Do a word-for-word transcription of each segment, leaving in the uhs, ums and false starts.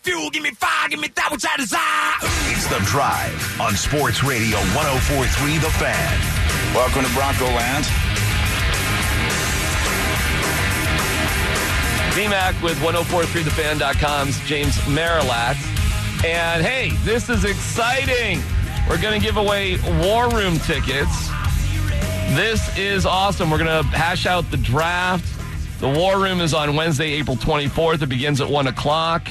fuel, give me fire, give me that which I desire. It's The Drive on Sports Radio one oh four point three The Fan. Welcome to Bronco Land. D-Mac with one oh four point three the fan dot com's James Marilat. And hey, this is exciting. We're going to give away War Room tickets. This is awesome. We're going to hash out the draft. The War Room is on Wednesday, April twenty-fourth. It begins at one o'clock.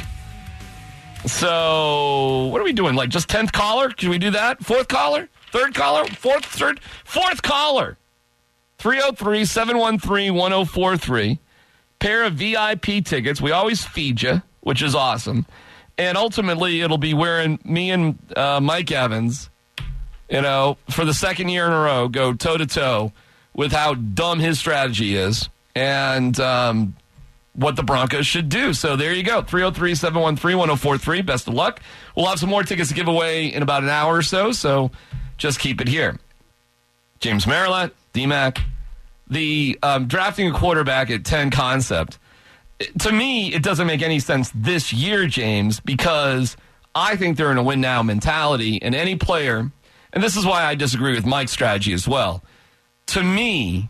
So, what are we doing? Like just tenth caller? Can we do that? Fourth caller? Third caller? Fourth, third? Fourth caller. three oh three, seven one three, one oh four three. Pair of V I P tickets. We always feed you, which is awesome. And ultimately, it'll be wearing me and uh, Mike Evans, you know, for the second year in a row, go toe-to-toe with how dumb his strategy is and um, what the Broncos should do. So there you go, three oh three, seven one three, one oh four three. Best of luck. We'll have some more tickets to give away in about an hour or so, so just keep it here. James Marilat, D-Mac. The um, drafting a quarterback at ten concept, to me, it doesn't make any sense this year, James, because I think they're in a win-now mentality, and any player, and this is why I disagree with Mike's strategy as well. To me,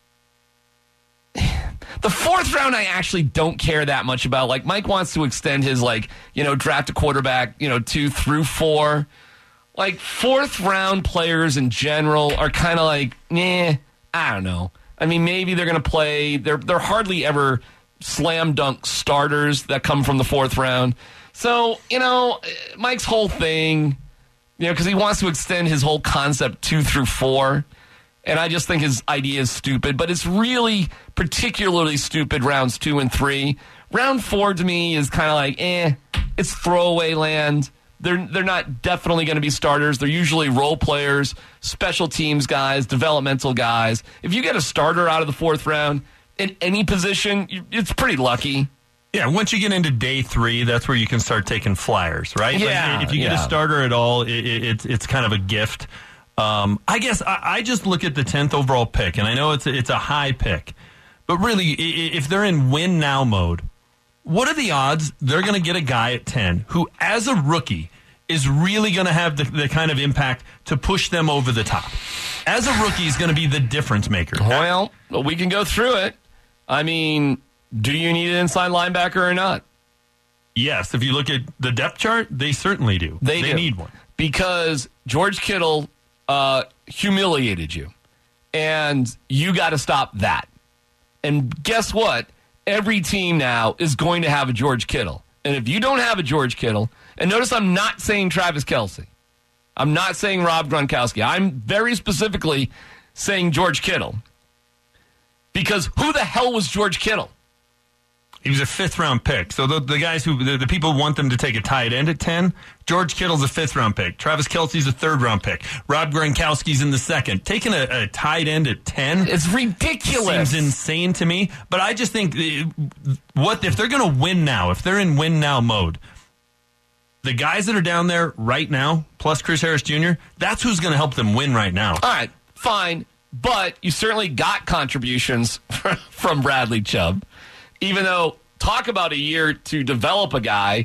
the fourth round I actually don't care that much about. Like, Mike wants to extend his, like, you know, draft a quarterback, you know, two through four. Like, fourth round players in general are kind of like, nah, I don't know. I mean, maybe they're going to play. They're they're hardly ever slam dunk starters that come from the fourth round. So, you know, Mike's whole thing, you know, because he wants to extend his whole concept two through four. And I just think his idea is stupid. But it's really particularly stupid rounds two and three. Round four to me is kind of like, eh, it's throwaway land. They're they're not definitely going to be starters. They're usually role players, special teams guys, developmental guys. If you get a starter out of the fourth round in any position, it's pretty lucky. Yeah, once you get into day three, that's where you can start taking flyers, right? Yeah, like if you get yeah. a starter at all, it, it, it's it's kind of a gift. Um, I guess I, I just look at the tenth overall pick, and I know it's a, it's a high pick, but really, if they're in win now mode, what are the odds they're going to get a guy at ten who, as a rookie, is really going to have the, the kind of impact to push them over the top? As a rookie, he's going to be the difference maker. Well, we can go through it. I mean, do you need an inside linebacker or not? Yes. If you look at the depth chart, they certainly do. They, they do. need one. Because George Kittle uh, humiliated you. And you got to stop that. And guess what? Every team now is going to have a George Kittle. And if you don't have a George Kittle, and notice I'm not saying Travis Kelce. I'm not saying Rob Gronkowski. I'm very specifically saying George Kittle. Because who the hell was George Kittle? He was a fifth-round pick. So the, the guys who, the, the people want them to take a tight end at ten, George Kittle's a fifth-round pick. Travis Kelce's a third-round pick. Rob Gronkowski's in the second. Taking a, a tight end at ten, it's ridiculous. Seems insane to me. But I just think, what if they're going to win now, if they're in win-now mode, the guys that are down there right now, plus Chris Harris Junior, that's who's going to help them win right now. All right, fine. But you certainly got contributions from Bradley Chubb. Even though, talk about a year to develop a guy,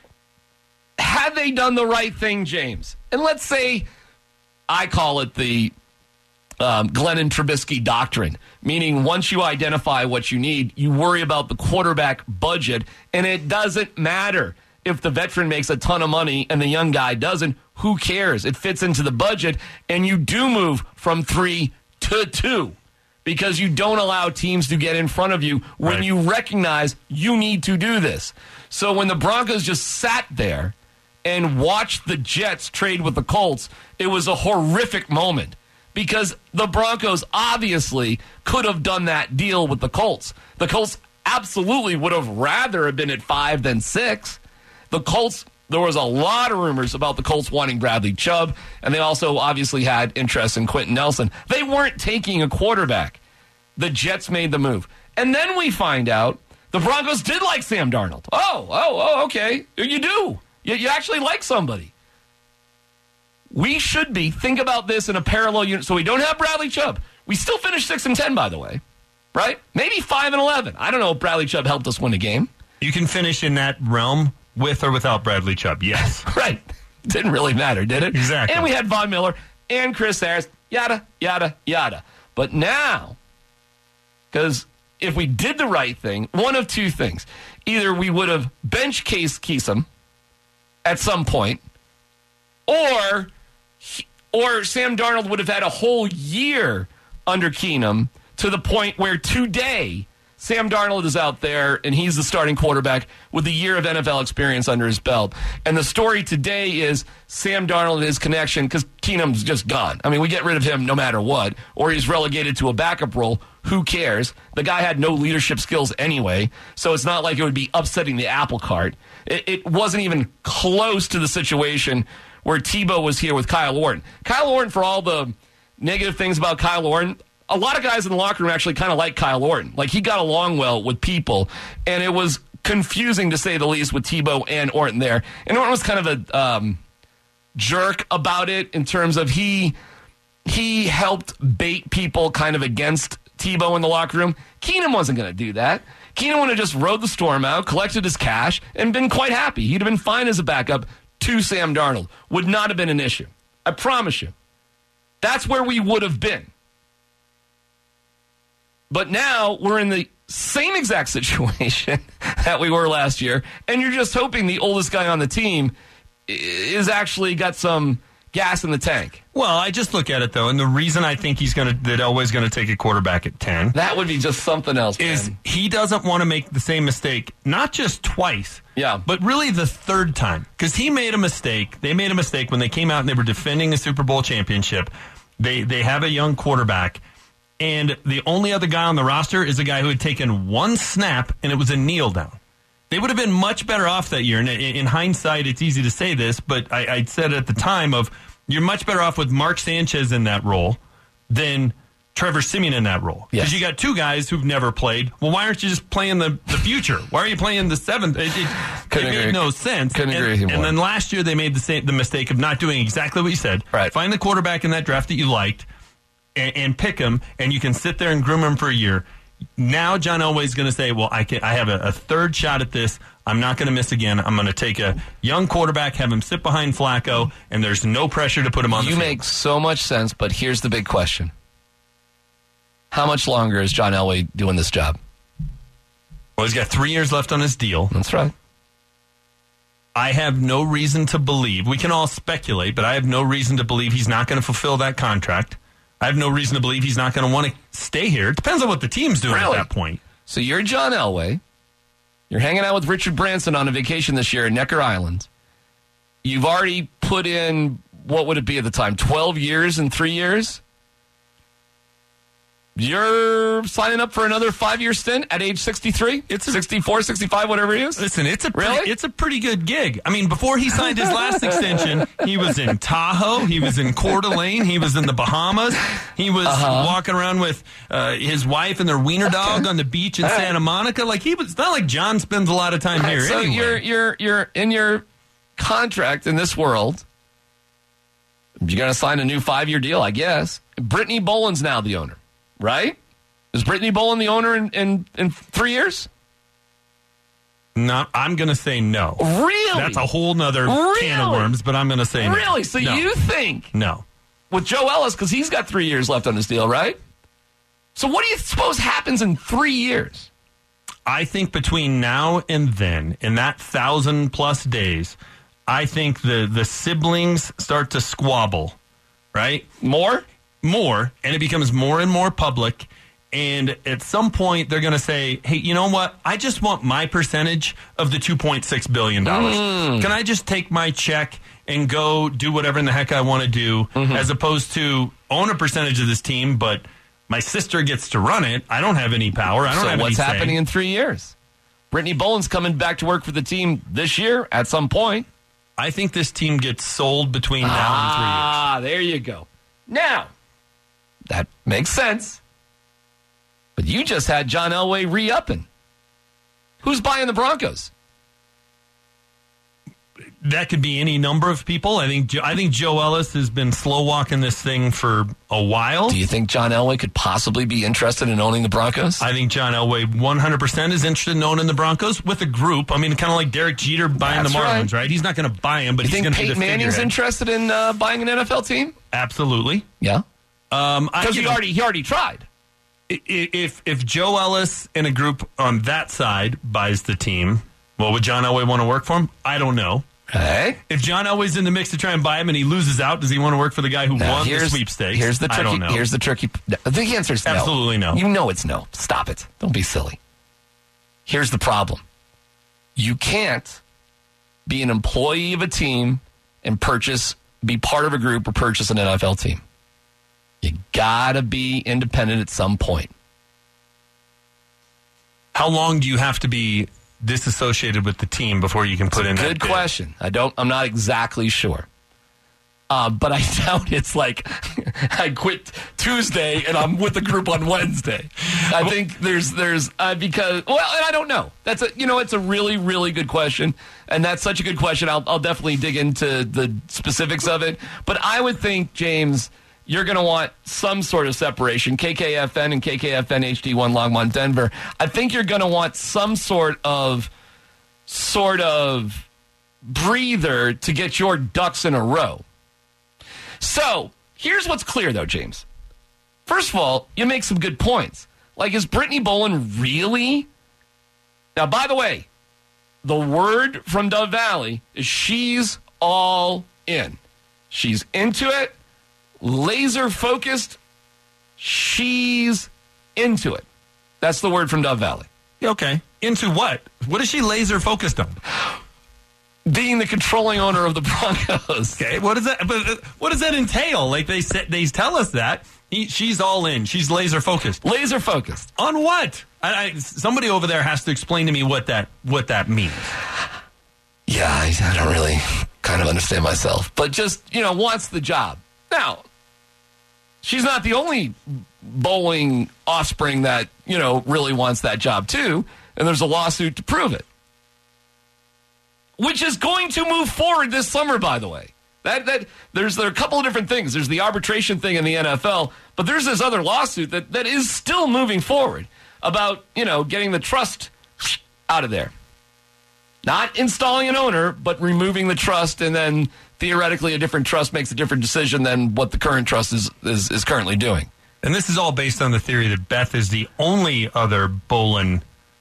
had they done the right thing, James? And let's say, I call it the um, Glennon Trubisky doctrine, meaning once you identify what you need, you worry about the quarterback budget, and it doesn't matter if the veteran makes a ton of money and the young guy doesn't. Who cares? It fits into the budget, and you do move from three to two. Because you don't allow teams to get in front of you when right. you recognize you need to do this. So when the Broncos just sat there and watched the Jets trade with the Colts, it was a horrific moment. Because the Broncos obviously could have done that deal with the Colts. The Colts absolutely would have rather have been at five than six. The Colts, there was a lot of rumors about the Colts wanting Bradley Chubb, and they also obviously had interest in Quentin Nelson. They weren't taking a quarterback. The Jets made the move. And then we find out the Broncos did like Sam Darnold. Oh, oh, oh, okay. You do. You, you actually like somebody. We should be, think about this in a parallel unit. So we don't have Bradley Chubb. We still finished six and ten, by the way. Right? Maybe five and eleven. I don't know if Bradley Chubb helped us win a game. You can finish in that realm with or without Bradley Chubb. Yes. Right. Didn't really matter, did it? Exactly. And we had Von Miller and Chris Harris, yada, yada, yada. But now, because if we did the right thing, one of two things. Either we would have benched Case Keenum at some point, or, or Sam Darnold would have had a whole year under Keenum to the point where today Sam Darnold is out there and he's the starting quarterback with a year of N F L experience under his belt. And the story today is Sam Darnold and his connection, because Keenum's just gone. I mean, we get rid of him no matter what, or he's relegated to a backup role. Who cares? The guy had no leadership skills anyway, so it's not like it would be upsetting the apple cart. It, it wasn't even close to the situation where Tebow was here with Kyle Orton. Kyle Orton, for all the negative things about Kyle Orton, a lot of guys in the locker room actually kind of like Kyle Orton. Like, he got along well with people, and it was confusing, to say the least, with Tebow and Orton there. And Orton was kind of a um, jerk about it in terms of he he helped bait people kind of against Tebow in the locker room. Keenum wasn't going to do that. Keenum would have just rode the storm out, collected his cash, and been quite happy. He'd have been fine as a backup to Sam Darnold. Would not have been an issue. I promise you. That's where we would have been. But now we're in the same exact situation that we were last year, and you're just hoping the oldest guy on the team is actually got some gas in the tank. Well, I just look at it, though, and the reason I think he's going to that Elway's going to take a quarterback at ten, that would be just something else, is man. He doesn't want to make the same mistake, not just twice, yeah, but really the third time, because he made a mistake. They made a mistake when they came out and they were defending a Super Bowl championship. They they have a young quarterback, and the only other guy on the roster is a guy who had taken one snap, and it was a kneel down. They would have been much better off that year. And in hindsight, it's easy to say this, but I, I said at the time of, you're much better off with Mark Sanchez in that role than Trevor Siemian in that role. Because yes. you got two guys who've never played. Well, why aren't you just playing the, the future? Why are you playing the seventh? It, it, it made agree. no sense. Couldn't and, agree with you more. And then last year they made the same, the mistake of not doing exactly what you said. Right. Find the quarterback in that draft that you liked and, and pick him, and you can sit there and groom him for a year. Now John Elway's going to say, well, I can, I have a, a third shot at this. I'm not going to miss again. I'm going to take a young quarterback, have him sit behind Flacco, and there's no pressure to put him on the You field. make so much sense, but here's the big question. How much longer is John Elway doing this job? Well, he's got three years left on his deal. That's right. I have no reason to believe, we can all speculate, but I have no reason to believe he's not going to fulfill that contract. I have no reason to believe he's not going to want to stay here. It depends on what the team's doing Really? at that point. So you're John Elway. You're hanging out with Richard Branson on a vacation this year in Necker Island. You've already put in, what would it be at the time, twelve years and three years? You're signing up for another five-year stint at age sixty-three? It's a, sixty-four, sixty-five, whatever it is? Listen, it's a pretty, Really? it's a pretty good gig. I mean, before he signed his last extension, he was in Tahoe, he was in Coeur d'Alene, he was in the Bahamas, he was Uh-huh. walking around with uh, his wife and their wiener dog on the beach in All right. Santa Monica. Like he was, it's not like John spends a lot of time here. So anyway. you're you're you're in your contract in this world. You're going to sign a new five-year deal, I guess. Brittany Boland's now the owner, right? Is Brittany Boland the owner in, in, in three years? No, I'm going to say no. Really? That's a whole nother Really? can of worms, but I'm going to say no. Really? So No. you think No. with Joe Ellis, because he's got three years left on his deal, right? So what do you suppose happens in three years? I think between now and then, in that thousand plus days, I think the, the siblings start to squabble, right? More? More, and it becomes more and more public. And at some point, they're going to say, hey, you know what? I just want my percentage of the two point six billion dollars. Mm. Can I just take my check and go do whatever in the heck I want to do, Mm-hmm. as opposed to own a percentage of this team, but my sister gets to run it. I don't have any power. I don't So have what's any say. happening in three years? Brittany Boland's coming back to work for the team this year at some point. I think this team gets sold between now Ah, there you go. Now, that makes sense. But you just had John Elway re-upping. Who's buying the Broncos? that could be any number of people. I think I think Joe Ellis has been slow walking this thing for a while. Do you think John Elway could possibly be interested in owning the Broncos? I think John Elway one hundred percent is interested in owning the Broncos with a group. I mean, kind of like Derek Jeter buying That's the Marlins, right. right. He's not going to buy him, but you he's going think to be the Peyton Manning's figurehead. interested in uh, buying an N F L team? Absolutely. Yeah. Um, I- Because you he know, already he already tried. i- i- if if Joe Ellis and a group on that side buys the team, well, would John Elway want to work for him? I don't know. Hey. If John Elway's in the mix to try and buy him and he loses out, does he want to work for the guy who Now, won the here's, sweepstakes? Here's the tricky. I don't know. Here's the tricky. The answer is no. Absolutely no. You know it's no. Stop it. Don't be silly. Here's the problem. You can't be an employee of a team and purchase, be part of a group or purchase an N F L team. You gotta be independent at some point. How long do you have to be disassociated with the team before you can put in that Good bid? question. I don't. I'm not exactly sure. Uh, but I doubt it's like I quit Tuesday and I'm with the group on Wednesday. I think there's there's uh, because well, and I don't know. That's a you know it's a really really good question, and that's such a good question. I'll I'll definitely dig into the specifics of it. But I would think, James, you're going to want some sort of separation. K K F N and K K F N H D one Longmont Denver. I think you're going to want some sort of sort of breather to get your ducks in a row. So, here's what's clear, though, James. First of all, you make some good points. Like, is Brittany Boland really? Now, by the way, the word from Dove Valley is she's all in. She's into it, laser focused. She's into it. That's the word from Dove Valley. Okay. Into what? What is she laser focused on? Being the controlling owner of the Broncos. Okay, what does that? But uh, what does that entail? Like they said, they tell us that he, she's all in. She's laser focused. Laser focused on what? I, I, somebody over there has to explain to me what that what that means. Yeah, I, I don't really kind of understand myself, but just you know wants the job. Now, she's not the only bowling offspring that you know really wants that job too, and there's a lawsuit to prove it. Which is going to move forward this summer, by the way. That that there's there are a couple of different things. There's the arbitration thing in the N F L, but there's this other lawsuit that, that is still moving forward about, you know, getting the trust out of there. Not installing an owner, but removing the trust, and then theoretically a different trust makes a different decision than what the current trust is is, is currently doing. And this is all based on the theory that Beth is the only other Bolin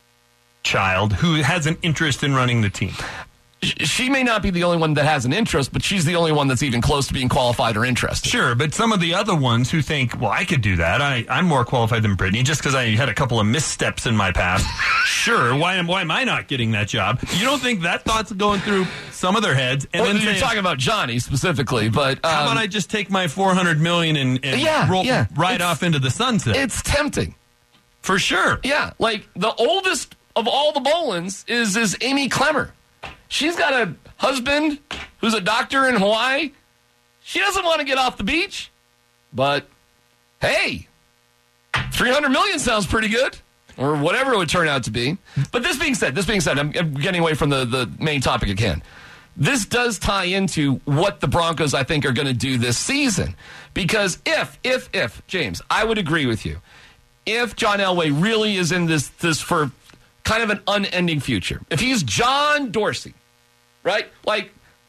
child who has an interest in running the team. She may not be the only one that has an interest, but she's the only one that's even close to being qualified or interested. Sure, but some of the other ones who think, well, I could do that. I, I'm more qualified than Brittany just because I had a couple of missteps in my past. Sure, why am why am I not getting that job? You don't think that thought's going through some of their heads? And well, then you're saying, talking about Johnny specifically, but um, how about I just take my four hundred million dollars and, and yeah, roll yeah. right It's, off into the sunset? It's tempting. For sure. Yeah, like the oldest of all the Bolins is, is Amy Clemmer. She's got a husband who's a doctor in Hawaii. She doesn't want to get off the beach. But, hey, three hundred million dollars sounds pretty good. Or whatever it would turn out to be. But this being said, this being said, I'm, I'm getting away from the, the main topic again. This does tie into what the Broncos, I think, are going to do this season. Because if, if, if, James, I would agree with you. If John Elway really is in this, this for kind of an unending future. If he's John Dorsey, right? Like,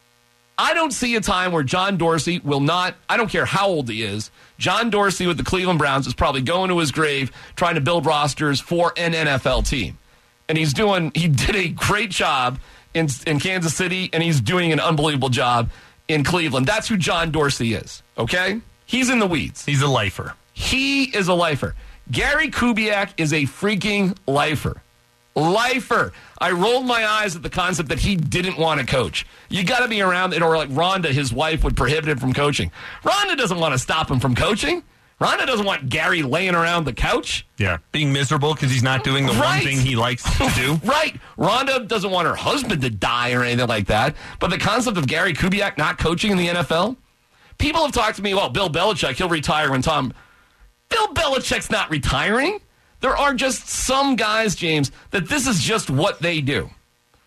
I don't see a time where John Dorsey will not, I don't care how old he is, John Dorsey with the Cleveland Browns is probably going to his grave trying to build rosters for an N F L team. And he's doing, he did a great job in, in Kansas City, and he's doing an unbelievable job in Cleveland. That's who John Dorsey is, okay? He's in the weeds. He's a lifer. He is a lifer. Gary Kubiak is a freaking lifer. Lifer. I rolled my eyes at the concept that he didn't want to coach. You got to be around it, or like Rhonda, his wife, would prohibit him from coaching. Rhonda doesn't want to stop him from coaching. Rhonda doesn't want Gary laying around the couch. Yeah, being miserable because he's not doing the right. one thing he likes to do. Right. Rhonda doesn't want her husband to die or anything like that. But the concept of Gary Kubiak not coaching in the N F L, people have talked to me, well, Bill Belichick, he'll retire when Tom... Bill Belichick's not retiring. There are just some guys, James, that this is just what they do.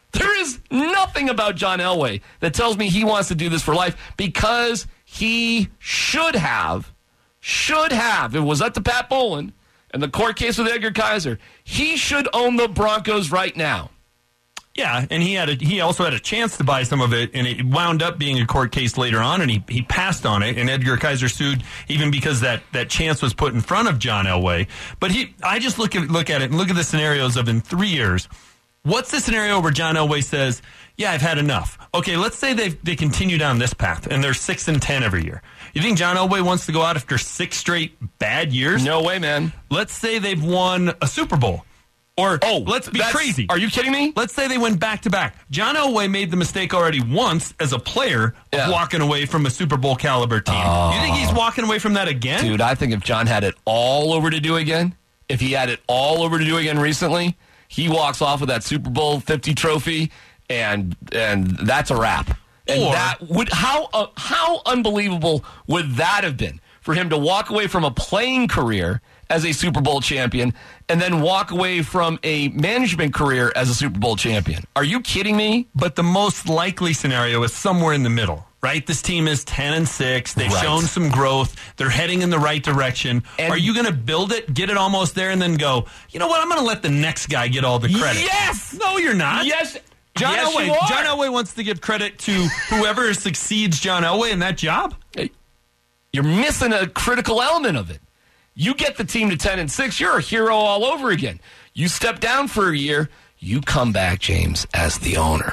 There is nothing about John Elway that tells me he wants to do this for life, because he should have, should have, if it was up to Pat Bowlen and the court case with Edgar Kaiser, he should own the Broncos right now. Yeah, and he had a, he also had a chance to buy some of it, and it wound up being a court case later on, and he, he passed on it, and Edgar Kaiser sued even because that, that chance was put in front of John Elway. But he, I just look at look at it and look at the scenarios of in three years. What's the scenario where John Elway says, yeah, I've had enough? Okay, let's say they they continue down this path, and they're six and ten every year. You think John Elway wants to go out after six straight bad years? No way, man. Let's say they've won a Super Bowl. Or, oh, let's be that's, crazy. Are you kidding me? Let's say they went back-to-back. John Elway made the mistake already once as a player yeah. of walking away from a Super Bowl caliber team. Oh. You think he's walking away from that again? Dude, I think if John had it all over to do again, if he had it all over to do again recently, he walks off with that Super Bowl fifty trophy, and and that's a wrap. And or, that would how uh, how unbelievable would that have been for him to walk away from a playing career as a Super Bowl champion and then walk away from a management career as a Super Bowl champion? Are you kidding me? But the most likely scenario is somewhere in the middle, right? This team is ten and six. They've right. shown some growth. They're heading in the right direction. And are you going to build it, get it almost there, and then go, you know what, I'm going to let the next guy get all the credit? Yes! No, you're not. Yes! John yes, Elway. you are. John Elway wants to give credit to whoever succeeds John Elway in that job. You're missing a critical element of it. You get the team to ten and six, you're a hero all over again. You step down for a year, you come back, James, as the owner.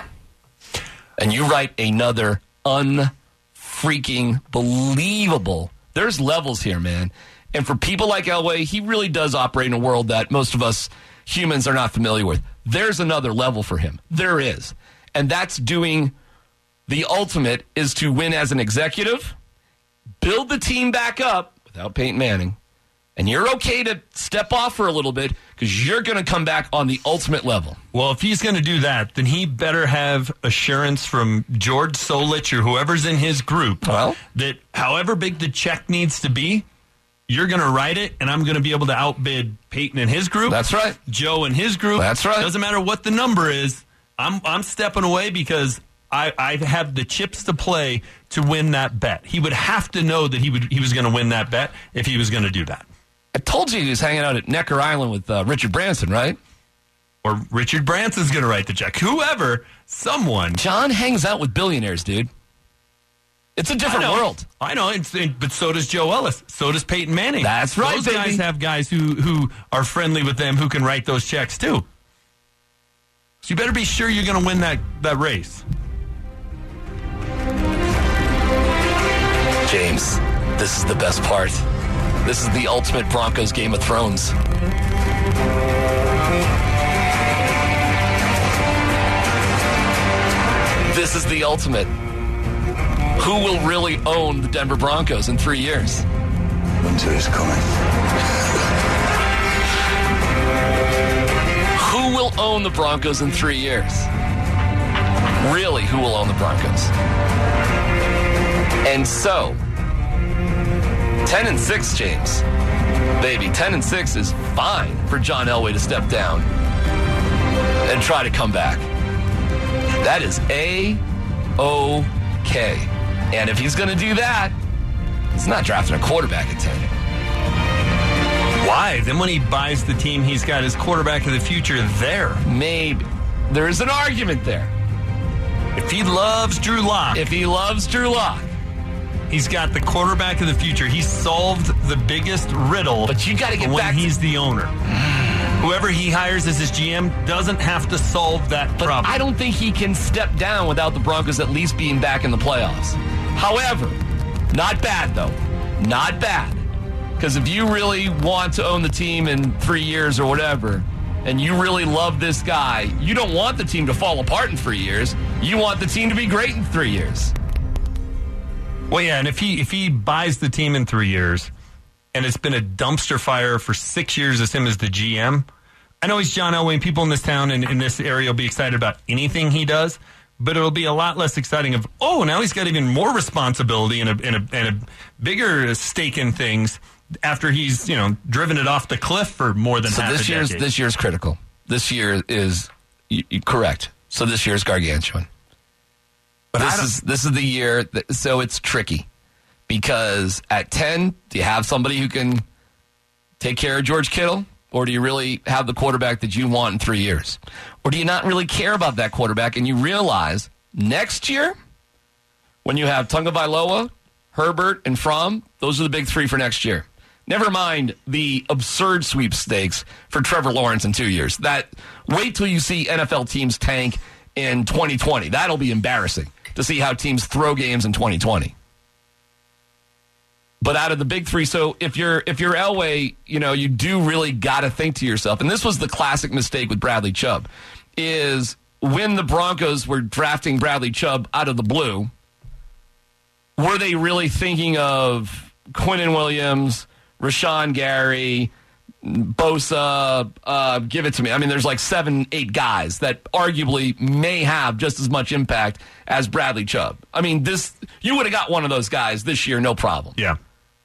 And you write another unfreaking believable. There's levels here, man. And for people like Elway, he really does operate in a world that most of us humans are not familiar with. There's another level for him. There is. And that's doing the ultimate is to win as an executive, build the team back up without Peyton Manning, and you're okay to step off for a little bit because you're going to come back on the ultimate level. Well, if he's going to do that, then he better have assurance from George Solich or whoever's in his group well, that however big the check needs to be, you're going to write it, and I'm going to be able to outbid Peyton and his group. That's right. Joe and his group. That's right. Doesn't matter what the number is. I'm I'm stepping away because I, I have the chips to play to win that bet. He would have to know that he would he was going to win that bet if he was going to do that. I told you he was hanging out at Necker Island with uh, Richard Branson, right? Or Richard Branson's going to write the check. Whoever, someone. John hangs out with billionaires, dude. It's a different I know, world. I know, it's, it, but so does Joe Ellis. So does Peyton Manning. That's right, Those baby. guys have guys who, who are friendly with them who can write those checks, too. So you better be sure you're going to win that, that race. James, this is the best part. This is the ultimate Broncos Game of Thrones. This is the ultimate. Who will really own the Denver Broncos in three years? Winter is coming. Who will own the Broncos in three years? Really, who will own the Broncos? And so, ten and six, James. Baby, ten and six is fine for John Elway to step down and try to come back. That is A-OK. And if he's going to do that, he's not drafting a quarterback at ten. Why? Then when he buys the team, he's got his quarterback of the future there. Maybe. There is an argument there. If he loves Drew Lock, If he loves Drew Lock. he's got the quarterback of the future. He's solved the biggest riddle. But you gotta get when back to- he's the owner. Whoever he hires as his G M doesn't have to solve that But problem. I don't think he can step down without the Broncos at least being back in the playoffs. However, not bad, though. Not bad. Because if you really want to own the team in three years or whatever, and you really love this guy, you don't want the team to fall apart in three years. You want the team to be great in three years. Well, yeah, and if he if he buys the team in three years, and it's been a dumpster fire for six years as him as the G M, I know he's John Elway, and people in this town and in this area will be excited about anything he does, but it'll be a lot less exciting of, oh, now he's got even more responsibility and a, and a, and a bigger stake in things after he's, you know, driven it off the cliff for more than So half this a year's decade. this year's critical. This year is y- y- correct. So this year is gargantuan. But this is this is the year, that, so it's tricky. Because at ten, do you have somebody who can take care of George Kittle? Or do you really have the quarterback that you want in three years? Or do you not really care about that quarterback and you realize next year, when you have Tagovailoa, Herbert, and Fromm, those are the big three for next year. Never mind the absurd sweepstakes for Trevor Lawrence in two years. That wait till you see N F L teams tank in twenty twenty. That'll be embarrassing to see how teams throw games in twenty twenty. But out of the big three, so if you're if you're Elway, you know, you do really got to think to yourself, and this was the classic mistake with Bradley Chubb, is when the Broncos were drafting Bradley Chubb out of the blue, were they really thinking of Quinnen Williams, Rashawn Gary, Bosa, uh, give it to me. I mean, there's like seven, eight guys that arguably may have just as much impact as Bradley Chubb. I mean, this you would have got one of those guys this year, no problem. Yeah.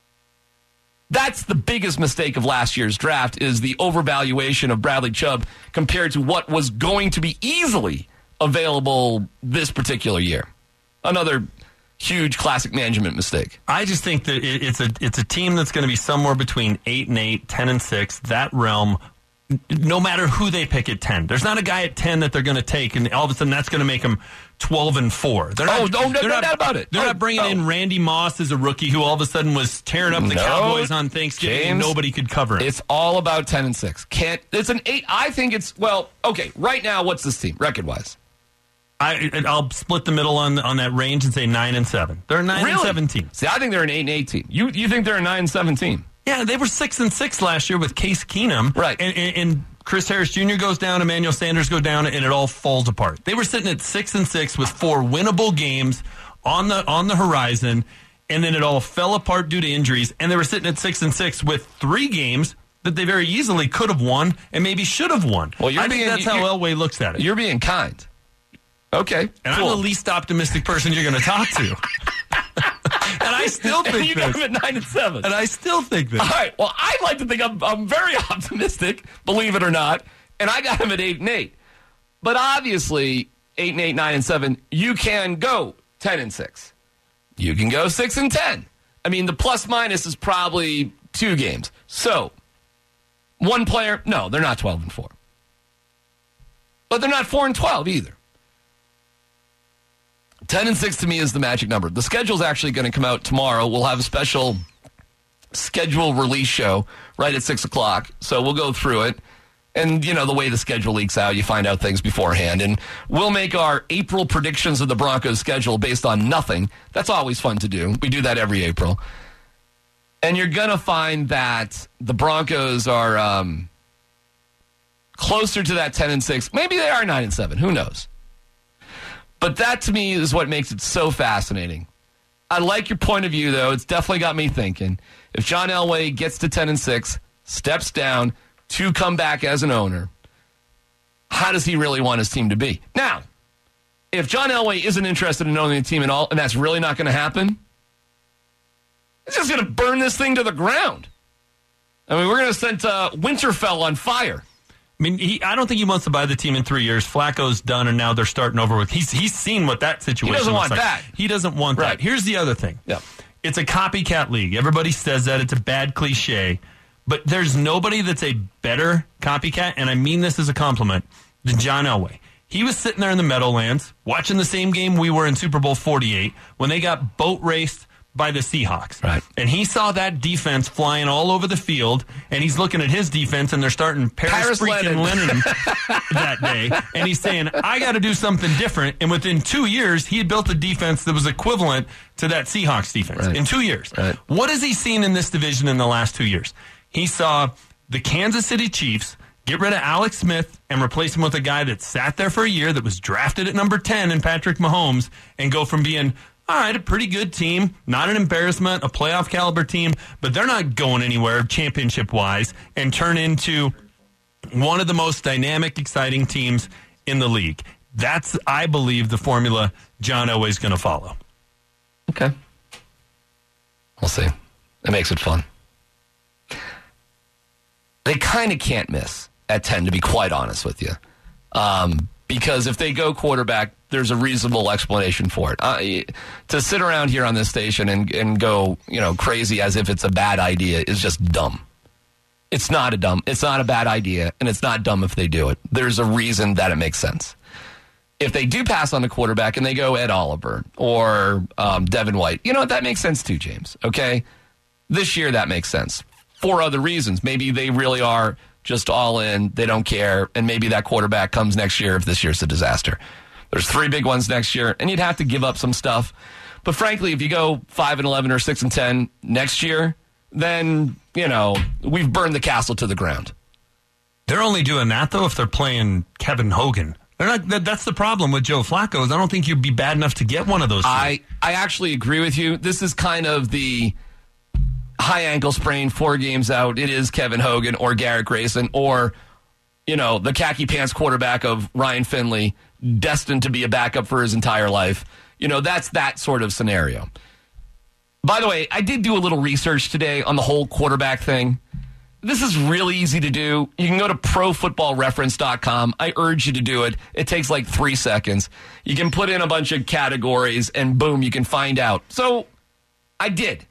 That's the biggest mistake of last year's draft is the overvaluation of Bradley Chubb compared to what was going to be easily available this particular year. Another huge classic management mistake. I just think that it, it's a it's a team that's going to be somewhere between eight and eight, ten and six, that realm. No matter who they pick at ten, there's not a guy at ten that they're going to take, and all of a sudden that's going to make them twelve and four. They're not, oh, no, no, they're no not, doubt about it. They're oh, not bringing oh. in Randy Moss as a rookie who all of a sudden was tearing up the no, Cowboys on Thanksgiving James, and nobody could cover it. It's all about ten and six. Can't it's an eight? I think it's well. Okay, right now, what's this team record wise? I, I'll split the middle on on that range and say nine and seven. They're a nine really? and seven team. See, I think they're an eight and eight team. You you think they're a nine and seven team? Yeah, they were six and six last year with Case Keenum. Right, and, and, and Chris Harris Junior goes down, Emmanuel Sanders go down, and it all falls apart. They were sitting at six and six with four winnable games on the on the horizon, and then it all fell apart due to injuries. And they were sitting at six and six with three games that they very easily could have won and maybe should have won. Well, you're I think being, that's how Elway looks at it. You're being kind. Okay, and cool. I'm the least optimistic person you're going to talk to. And I still think and you this. got them at nine and seven. And I still think this. All right. Well, I'd like to think I'm, I'm very optimistic, believe it or not, and I got him at eight and eight. But obviously, eight and eight, nine and seven, you can go ten and six. You can go six and ten. I mean, the plus minus is probably two games. So, one player, no, they're not twelve and four. But they're not four and twelve either. ten and six to me is the magic number. The schedule's actually going to come out tomorrow. We'll have a special schedule release show right at six o'clock. So we'll go through it. And, you know, the way the schedule leaks out, you find out things beforehand. And we'll make our April predictions of the Broncos schedule based on nothing. That's always fun to do. We do that every April. And you're going to find that the Broncos are um, closer to that ten and six. Maybe they are nine and seven. Who knows? But that, to me, is what makes it so fascinating. I like your point of view, though. It's definitely got me thinking. If John Elway gets to ten and six, steps down to come back as an owner, how does he really want his team to be? Now, if John Elway isn't interested in owning the team at all, and that's really not going to happen, he's just going to burn this thing to the ground. I mean, we're going to set uh, Winterfell on fire. I mean, he, I don't think he wants to buy the team in three years. Flacco's done, and now they're starting over with. He's he's seen what that situation. He doesn't looks want like. that. He doesn't want right. that. Here's the other thing. Yeah. It's a copycat league. Everybody says that. It's a bad cliche. But there's nobody that's a better copycat, and I mean this as a compliment, than John Elway. He was sitting there in the Meadowlands watching the same game we were in Super Bowl forty-eight when they got boat raced by the Seahawks. Right. And he saw that defense flying all over the field, and he's looking at his defense, and they're starting Paris, Paris freaking Lennon. Lennon that day. And he's saying, I got to do something different. And within two years, he had built a defense that was equivalent to that Seahawks defense. Right. In two years. Right. What has he seen in this division in the last two years? He saw the Kansas City Chiefs get rid of Alex Smith and replace him with a guy that sat there for a year, that was drafted at number ten in Patrick Mahomes, and go from being, all right, a pretty good team, not an embarrassment, a playoff caliber team, but they're not going anywhere championship-wise, and turn into one of the most dynamic, exciting teams in the league. That's, I believe, the formula John Elway's going to follow. Okay. We'll see. That makes it fun. They kind of can't miss at ten, to be quite honest with you. Um, because if they go quarterback, there's a reasonable explanation for it. Uh, to sit around here on this station and, and go, you know, crazy as if it's a bad idea is just dumb. It's not a dumb, it's not a bad idea, and it's not dumb if they do it. There's a reason that it makes sense. If they do pass on the quarterback and they go Ed Oliver or um, Devin White, you know what? That makes sense too, James, okay? This year, that makes sense. For other reasons. Maybe they really are just all in, they don't care, and maybe that quarterback comes next year if this year's a disaster. There's three big ones next year, and you'd have to give up some stuff. But frankly, if you go five and eleven or six and ten next year, then, you know, we've burned the castle to the ground. They're only doing that, though, if they're playing Kevin Hogan. They're not. That, that's the problem with Joe Flacco, is I don't think you'd be bad enough to get one of those two. I, I actually agree with you. This is kind of the high ankle sprain, four games out. It is Kevin Hogan or Garrett Grayson or, you know, the khaki pants quarterback of Ryan Finley, destined to be a backup for his entire life. You know, that's that sort of scenario. By the way, I did do a little research today on the whole quarterback thing. This is really easy to do. You can go to pro football reference dot com. I urge you to do it. It takes like three seconds. You can put in a bunch of categories, and boom, you can find out. So I did.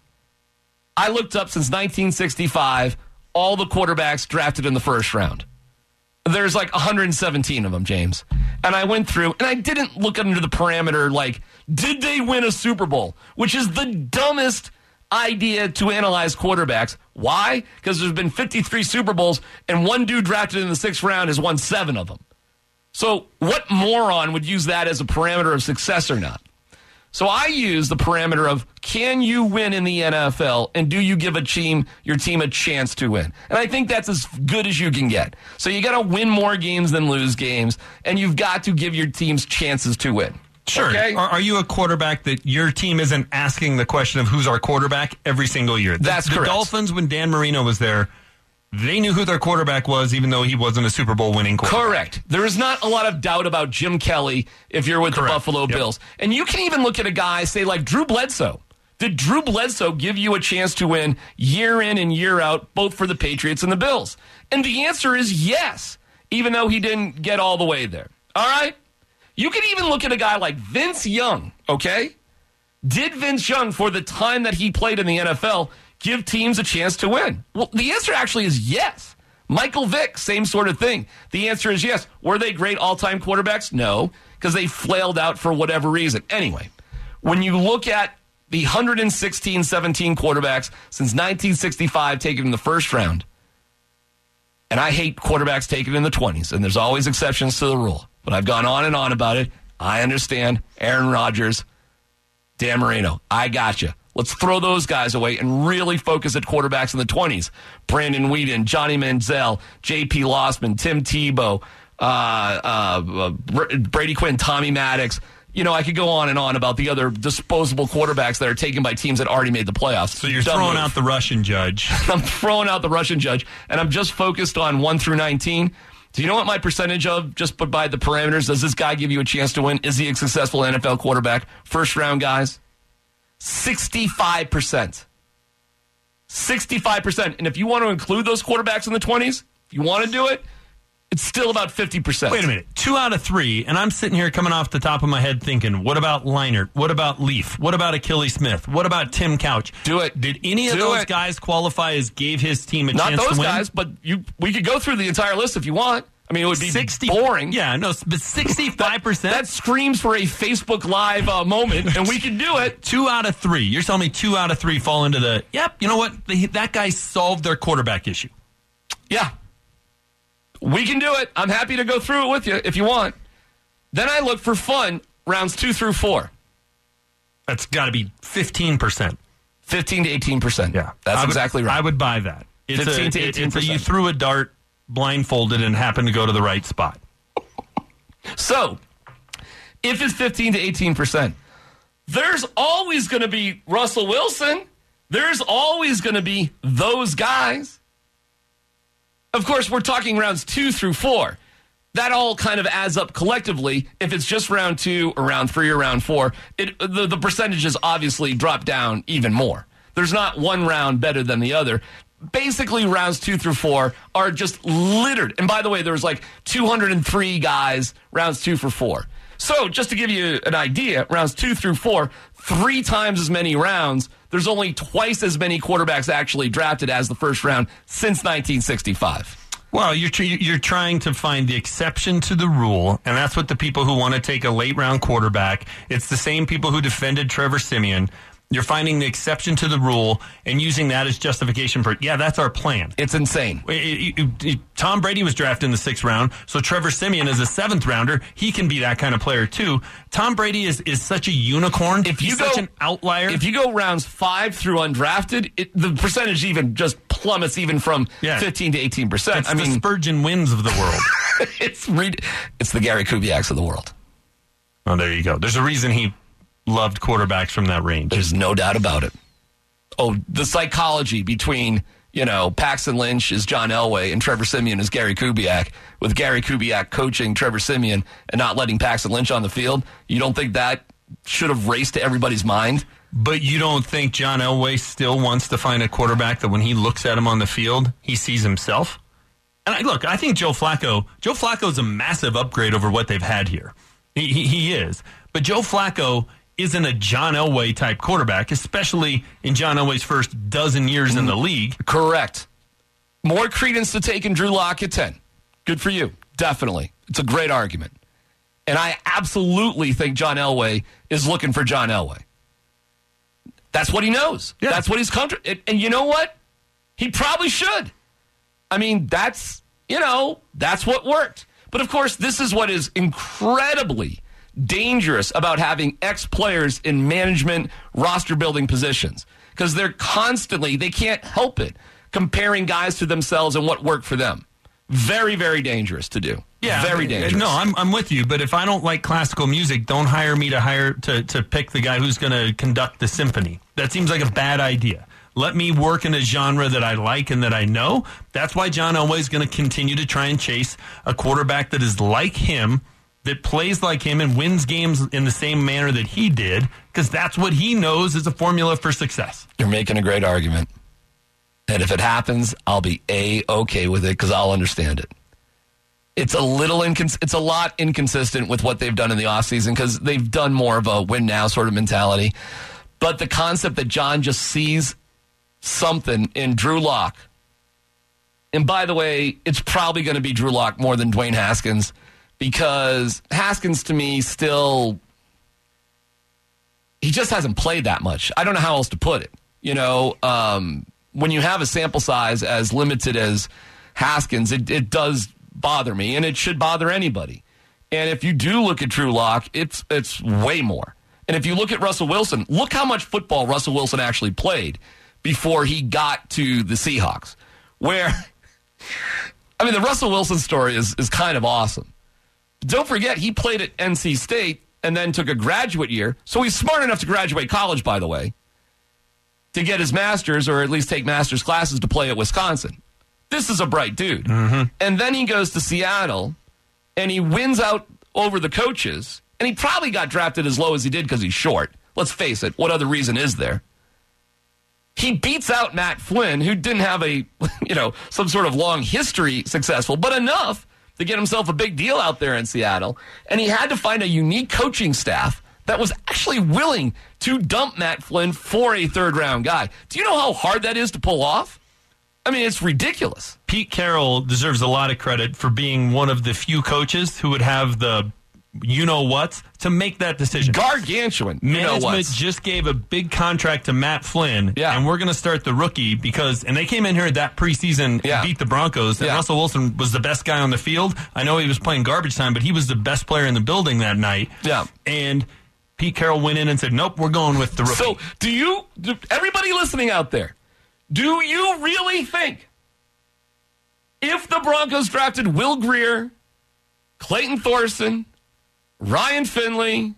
I looked up since nineteen sixty-five all the quarterbacks drafted in the first round. There's like one hundred seventeen of them, James. And I went through, and I didn't look under the parameter like, did they win a Super Bowl? Which is the dumbest idea to analyze quarterbacks. Why? Because there's been fifty-three Super Bowls, and one dude drafted in the sixth round has won seven of them. So what moron would use that as a parameter of success or not? So I use the parameter of, can you win in the N F L, and do you give a team your team a chance to win? And I think that's as good as you can get. So you got to win more games than lose games, and you've got to give your teams chances to win. Sure. Okay? Are, are you a quarterback that your team isn't asking the question of who's our quarterback every single year? The, That's the correct. The Dolphins, when Dan Marino was there, they knew who their quarterback was, even though he wasn't a Super Bowl winning quarterback. Correct. There is not a lot of doubt about Jim Kelly if you're with Correct. the Buffalo Yep. Bills. And you can even look at a guy, say, like Drew Bledsoe. Did Drew Bledsoe give you a chance to win year in and year out, both for the Patriots and the Bills? And the answer is yes, even though he didn't get all the way there. All right? You can even look at a guy like Vince Young, okay? Did Vince Young, for the time that he played in the N F L, give teams a chance to win? Well, the answer actually is yes. Michael Vick, same sort of thing. The answer is yes. Were they great all-time quarterbacks? No, because they flailed out for whatever reason. Anyway, when you look at the one hundred sixteen, seventeen quarterbacks since nineteen sixty-five taken in the first round, and I hate quarterbacks taken in the twenties, and there's always exceptions to the rule, but I've gone on and on about it. I understand. Aaron Rodgers, Dan Marino, I got you. Let's throw those guys away and really focus at quarterbacks in the twenties. Brandon Weeden, Johnny Manziel, J P. Lossman, Tim Tebow, uh, uh, Brady Quinn, Tommy Maddox. You know, I could go on and on about the other disposable quarterbacks that are taken by teams that already made the playoffs. So you're Dumb throwing move. out the Russian judge. I'm throwing out the Russian judge, and I'm just focused on one through nineteen. Do you know what my percentage of, just put by the parameters, does this guy give you a chance to win? Is he a successful N F L quarterback? First round guys? sixty-five percent. sixty-five percent. And if you want to include those quarterbacks in the twenties, if you want to do it, it's still about fifty percent. Wait a minute. Two out of three, and I'm sitting here coming off the top of my head thinking, what about Leinart? What about Leaf? What about Achilles Smith? What about Tim Couch? Do it. Did any of Do those it. guys qualify as gave his team a Not chance those to win? guys, but you. We could go through the entire list if you want. I mean, it would be sixty boring. Yeah, no, but sixty-five percent. That screams for a Facebook Live uh, moment, and we can do it. Two out of three. You're telling me two out of three fall into the, yep, you know what? The, that guy solved their quarterback issue. Yeah. We can do it. I'm happy to go through it with you if you want. Then I look for fun, rounds two through four. That's got to be fifteen percent. fifteen to eighteen percent. Yeah. That's I would, exactly right. I would buy that. It's fifteen a, to eighteen percent. It's a, you threw a dart blindfolded and happened to go to the right spot. So, if it's fifteen to eighteen percent, there's always going to be Russell Wilson. There's always going to be those guys. Of course, we're talking rounds two through four. That all kind of adds up collectively. If it's just round two or round three or round four, it, the, the percentages obviously drop down even more. There's not one round better than the other. basically rounds two through four are just littered. And by the way, there was like two hundred three guys rounds two for four. So just to give you an idea, rounds two through four, three times as many rounds. There's only twice as many quarterbacks actually drafted as the first round since nineteen sixty-five. Well, you're tr- you're trying to find the exception to the rule, and that's what the people who want to take a late round quarterback. It's the same people who defended Trevor Siemian. You're finding the exception to the rule and using that as justification for, yeah, that's our plan. It's insane. It, it, it, it, Tom Brady was drafted in the sixth round, so Trevor Siemian is a seventh rounder. He can be that kind of player too. Tom Brady is, is such a unicorn. If you He's go, such an outlier. If you go rounds five through undrafted, it, the percentage even just plummets even from yeah. fifteen to eighteen percent. It's I the mean, Spurgeon wins of the world. it's re- it's the Gary Kubiaks of the world. Oh, there you go. There's a reason he loved quarterbacks from that range. There's no doubt about it. Oh, the psychology between, you know, Paxton Lynch is John Elway and Trevor Siemian is Gary Kubiak, with Gary Kubiak coaching Trevor Siemian and not letting Paxton Lynch on the field. You don't think that should have raced to everybody's mind? But you don't think John Elway still wants to find a quarterback that when he looks at him on the field, he sees himself? And I, look, I think Joe Flacco, Joe Flacco is a massive upgrade over what they've had here. He, he, he is. But Joe Flacco isn't a John Elway type quarterback, especially in John Elway's first dozen years in the league. Correct. More credence to take in Drew Lock at ten. Good for you. Definitely. It's a great argument. And I absolutely think John Elway is looking for John Elway. That's what he knows. Yeah. That's what he's comfortable. And, and you know what? He probably should. I mean, that's, you know, that's what worked. But of course, this is what is incredibly dangerous about having ex-players in management roster building positions, because they're constantly, they can't help it, comparing guys to themselves and what worked for them. Very, very dangerous to do. Yeah, very dangerous. No, I'm I'm with you, but if I don't like classical music, don't hire me to hire to, to pick the guy who's going to conduct the symphony. That seems like a bad idea. Let me work in a genre that I like and that I know. That's why John Elway is going to continue to try and chase a quarterback that is like him, that plays like him and wins games in the same manner that he did, because that's what he knows is a formula for success. You're making a great argument. And if it happens, I'll be A-okay with it because I'll understand it. It's a little incons- it's a lot inconsistent with what they've done in the offseason because they've done more of a win now sort of mentality. But the concept that John just sees something in Drew Lock, and by the way, it's probably going to be Drew Lock more than Dwayne Haskins, because Haskins, to me, still, he just hasn't played that much. I don't know how else to put it. You know, um, when you have a sample size as limited as Haskins, it, it does bother me, and it should bother anybody. And if you do look at Drew Lock, it's it's way more. And if you look at Russell Wilson, look how much football Russell Wilson actually played before he got to the Seahawks. Where, I mean, the Russell Wilson story is, is kind of awesome. Don't forget, he played at N C State and then took a graduate year. So he's smart enough to graduate college, by the way, to get his master's or at least take master's classes to play at Wisconsin. This is a bright dude. Mm-hmm. And then he goes to Seattle and he wins out over the coaches. And he probably got drafted as low as he did because he's short. Let's face it. What other reason is there? He beats out Matt Flynn, who didn't have a, you know, some sort of long history successful, but enough to get himself a big deal out there in Seattle. And he had to find a unique coaching staff that was actually willing to dump Matt Flynn for a third-round guy. Do you know how hard that is to pull off? I mean, it's ridiculous. Pete Carroll deserves a lot of credit for being one of the few coaches who would have the you-know-whats to make that decision. Gargantuan. Management You-know-whats. just gave a big contract to Matt Flynn, Yeah. and we're going to start the rookie because, and they came in here that preseason Yeah. and beat the Broncos, and Yeah. Russell Wilson was the best guy on the field. I know he was playing garbage time, but he was the best player in the building that night. Yeah. And Pete Carroll went in and said, nope, we're going with the rookie. So, do you, do, everybody listening out there, do you really think if the Broncos drafted Will Grier, Clayton Thorson, Ryan Finley,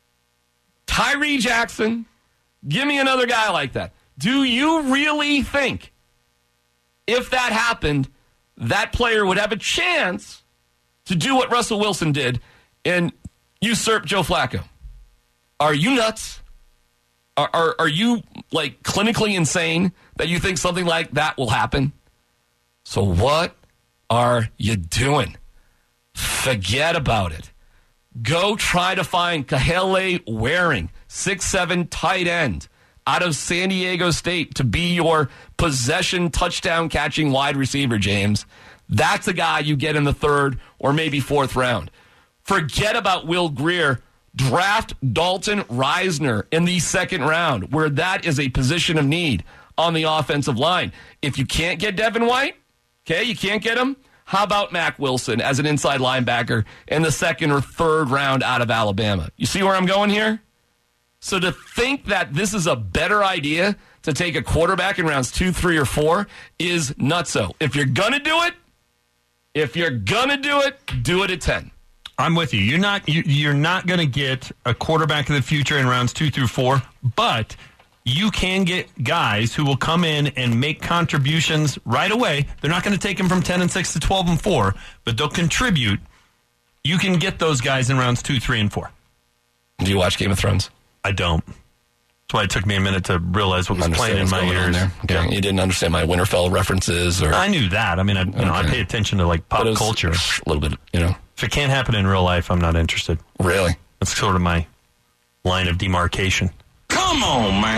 Tyree Jackson, give me another guy like that, do you really think if that happened, that player would have a chance to do what Russell Wilson did and usurp Joe Flacco? Are you nuts? Are, are are you like clinically insane that you think something like that will happen? So what are you doing? Forget about it. Go try to find Kahele Waring, six seven tight end out of San Diego State, to be your possession touchdown catching wide receiver, James. That's a guy you get in the third or maybe fourth round. Forget about Will Grier. Draft Dalton Reisner in the second round, where that is a position of need on the offensive line. If you can't get Devin White, okay, you can't get him, how about Mack Wilson as an inside linebacker in the second or third round out of Alabama? You see where I'm going here? So to think that this is a better idea to take a quarterback in rounds two, three, or four is nutso. If you're going to do it, if you're going to do it, do it at ten. I'm with you. You're not you, you're not going to get a quarterback of the future in rounds two through four, but you can get guys who will come in and make contributions right away. They're not going to take them from ten and six to twelve and four, but they'll contribute. You can get those guys in rounds two, three, and four. Do you watch Game of Thrones? I don't. That's why it took me a minute to realize what was playing in my ears. There. Okay. Yeah. You didn't understand my Winterfell references, or I knew that. I mean, I, you know, okay. I pay attention to like pop culture a little bit. You know, if it can't happen in real life, I'm not interested. Really, that's sort of my line of demarcation. Come on, man.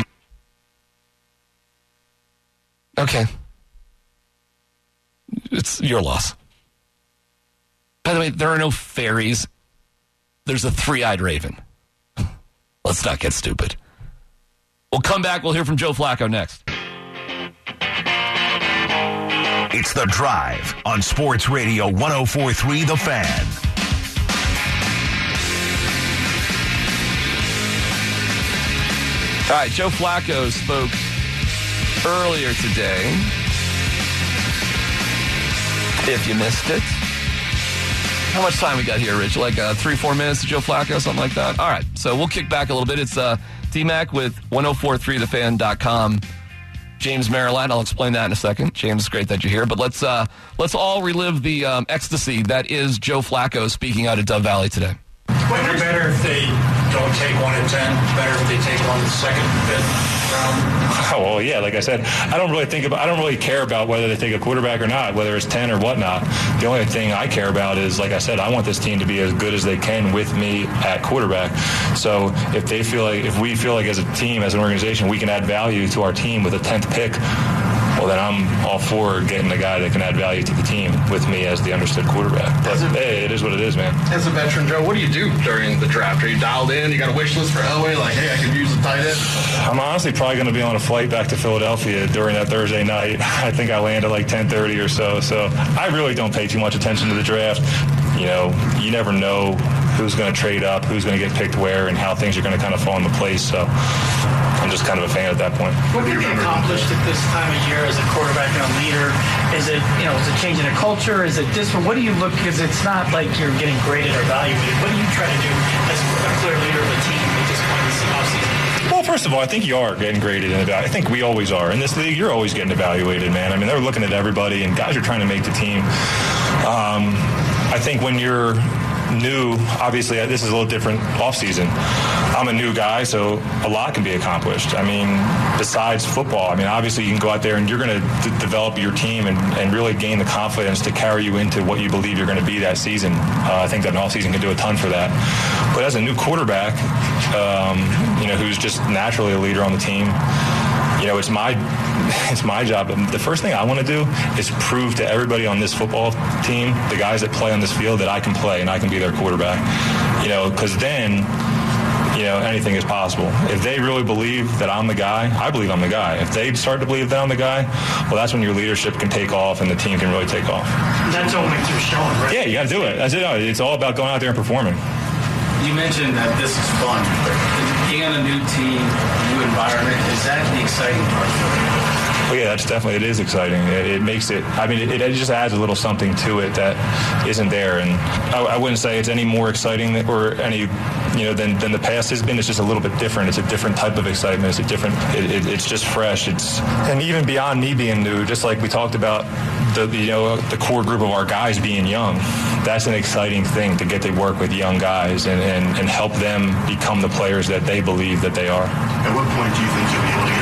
Okay, it's your loss. By the way, there are no fairies. There's a three-eyed raven. Let's not get stupid. We'll come back. We'll hear from Joe Flacco next. It's The Drive on Sports Radio one oh four three The Fan. All right, Joe Flacco spoke earlier today. If you missed it. How much time we got here, Rich? Like uh, three, four minutes to Joe Flacco, something like that? All right, so we'll kick back a little bit. It's uh, D-Mac with ten forty-three the fan dot com. James Maryland, I'll explain that in a second. James, it's great that you're here. But let's uh, let's all relive the um, ecstasy that is Joe Flacco speaking out at Dove Valley today. Wouldn't it be better if they don't take one at ten? Better if they take one the second, fifth round? Oh, well, yeah, like I said, I don't really think about, I don't really care about whether they take a quarterback or not, whether it's ten or whatnot. The only thing I care about is, like I said, I want this team to be as good as they can with me at quarterback. So if they feel like, if we feel like as a team, as an organization, we can add value to our team with a tenth pick, well, then I'm all for getting a guy that can add value to the team with me as the understood quarterback. But, a, hey, it is what it is, man. As a veteran, Joe, what do you do during the draft? Are you dialed in? You got a wish list for Elway? Like, hey, I could use a tight end? I'm honestly probably going to be on a flight back to Philadelphia during that Thursday night. I think I land at like ten thirty or so. So I really don't pay too much attention to the draft. You know, you never know who's going to trade up, who's going to get picked where, and how things are going to kind of fall into place. So I'm just kind of a fan at that point. What can be accomplished at this time of year as a quarterback and a leader? Is it, you know, is it changing a culture? Is it different? What do you look, because it's not like you're getting graded or evaluated. What do you try to do as a clear leader of a team at this point in the offseason? Well, first of all, I think you are getting graded and evaluated. I think we always are. In this league, you're always getting evaluated, man. I mean, they're looking at everybody, and guys are trying to make the team. Um, I think when you're new, obviously this is a little different offseason. I'm a new guy, so a lot can be accomplished. I mean, besides football, I mean, obviously you can go out there and you're going to d- develop your team and, and really gain the confidence to carry you into what you believe you're going to be that season. Uh, I think that an offseason can do a ton for that. But as a new quarterback, um, you know, who's just naturally a leader on the team, you know, it's my it's my job. The first thing I want to do is prove to everybody on this football team, the guys that play on this field, that I can play and I can be their quarterback. You know, because then, you know, anything is possible. If they really believe that I'm the guy, I believe I'm the guy. If they start to believe that I'm the guy, well, that's when your leadership can take off and the team can really take off. That's only through showing, right? Yeah, you got to do it. That's it. It's all about going out there and performing. You mentioned that this is fun. Being on a new team, new environment, is that the exciting part for you? Well, yeah, that's definitely, it is exciting. It, it makes it, I mean, it, it just adds a little something to it that isn't there. And I, I wouldn't say it's any more exciting than, or any, you know, than, than the past has been. It's just a little bit different. It's a different type of excitement. It's a different, it, it, it's just fresh. It's, and even beyond me being new, just like we talked about, the, you know, the core group of our guys being young, that's an exciting thing to get to work with young guys and, and, and help them become the players that they believe that they are. At what point do you think you'll be able to get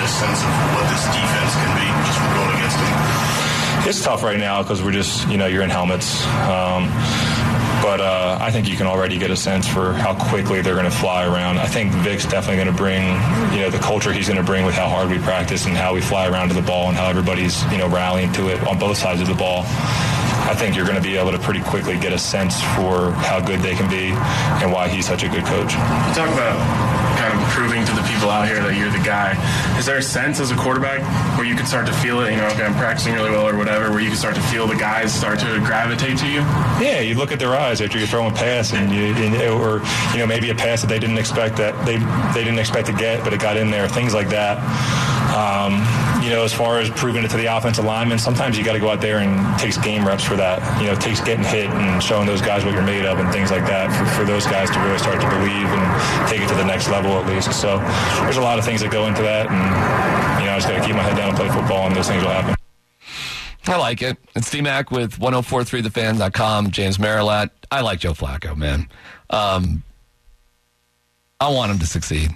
a sense of what this defense can be just from going against them? It's tough right now because we're just, you know, you're in helmets. Um, but uh, I think you can already get a sense for how quickly they're going to fly around. I think Vic's definitely going to bring, you know, the culture he's going to bring with how hard we practice and how we fly around to the ball and how everybody's, you know, rallying to it on both sides of the ball. I think you're going to be able to pretty quickly get a sense for how good they can be and why he's such a good coach. You talk about kind of proving to the people out here that you're the guy. Is there a sense as a quarterback where you can start to feel it, you know, okay, I'm practicing really well or whatever, where you can start to feel the guys start to gravitate to you? Yeah, you look at their eyes after you throw a pass, and you, and, or you know maybe a pass that they didn't expect that they they didn't expect to get, but it got in there. Things like that. Um, you know, as far as proving it to the offensive linemen, sometimes you got to go out there and it takes game reps for that. You know, it takes getting hit and showing those guys what you're made of and things like that for, for those guys to really start to believe and take it to the next level at least. So there's a lot of things that go into that, and you know, I just got to keep my head down and play football, and those things will happen. I like it. It's D-Mac with ten forty-three the fan dot com, James Marilat. I like Joe Flacco, man. Um, I want him to succeed.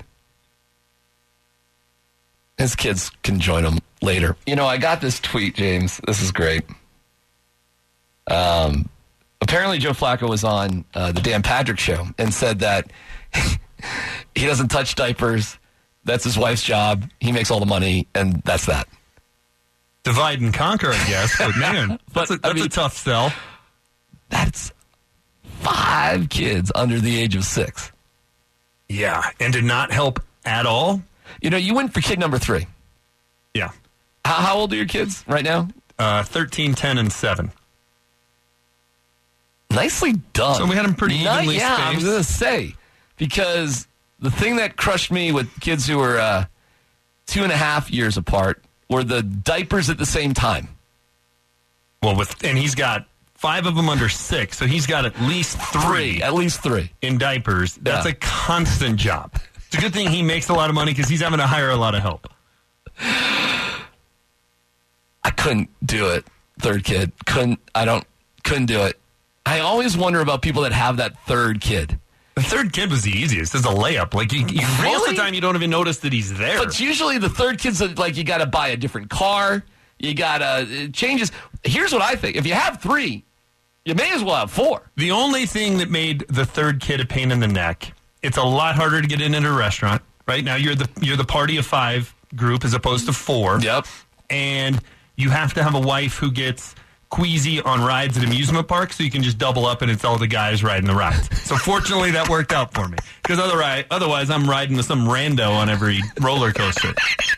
His kids can join him later. You know, I got this tweet, James. This is great. Um, apparently Joe Flacco was on uh, the Dan Patrick Show and said that he doesn't touch diapers. That's his wife's job. He makes all the money, and that's that. Divide and conquer, I guess. But, man, but, that's, a, that's I mean, a tough sell. That's five kids under the age of six. Yeah, and did not help at all. You know, you went for kid number three. Yeah. How, how old are your kids right now? Uh, thirteen, ten, and seven. Nicely done. So we had them pretty evenly yeah, spaced. I was going to say, because the thing that crushed me with kids who were uh, two and a half years apart were the diapers at the same time. Well, with and he's got five of them under six, so he's got at least three. Three, at least three. In diapers. That's yeah. a constant job. It's a good thing he makes a lot of money because he's having to hire a lot of help. I couldn't do it. Third kid. Couldn't, I don't, couldn't do it. I always wonder about people that have that third kid. The third kid was the easiest. It's a layup. Like you, you really? Most of the time you don't even notice that he's there. But usually the third kid's like you got to buy a different car. You got to, it changes. Here's what I think. If you have three, you may as well have four. The only thing that made the third kid a pain in the neck, it's a lot harder to get in at a restaurant. Right now, you're the you're the party of five group as opposed to four. Yep. And you have to have a wife who gets queasy on rides at amusement parks, so you can just double up and it's all the guys riding the rides. So fortunately, that worked out for me because otherwise, otherwise, I'm riding with some rando on every roller coaster.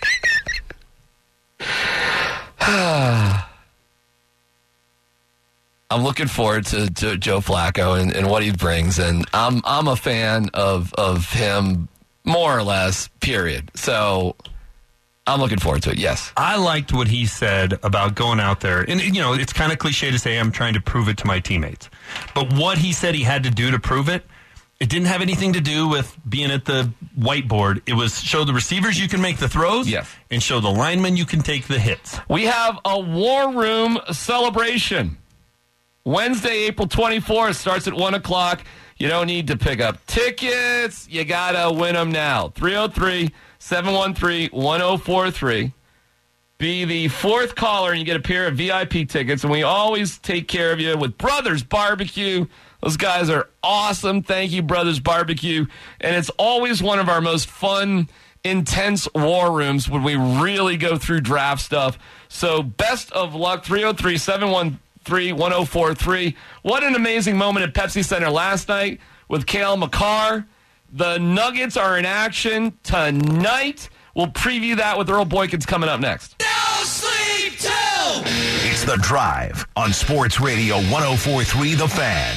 I'm looking forward to, to Joe Flacco and, and what he brings, and I'm I'm a fan of of him more or less. Period. So I'm looking forward to it. Yes, I liked what he said about going out there, and you know it's kind of cliche to say I'm trying to prove it to my teammates, but what he said he had to do to prove it, it didn't have anything to do with being at the whiteboard. It was show the receivers you can make the throws, yes, and show the linemen you can take the hits. We have a War Room celebration. Wednesday, April twenty-fourth, starts at one o'clock. You don't need to pick up tickets. You got to win them now. three oh three, seven one three, one oh four three. Be the fourth caller, and you get a pair of V I P tickets. And we always take care of you with Brothers Barbecue. Those guys are awesome. Thank you, Brothers Barbecue. And it's always one of our most fun, intense war rooms when we really go through draft stuff. So best of luck, three oh three, seven one three, one oh four three. What an amazing moment at Pepsi Center last night with Cale Makar. The Nuggets are in action tonight. We'll preview that with Earl Boykins coming up next. No sleep till! It's The Drive on Sports Radio one oh four three The Fan.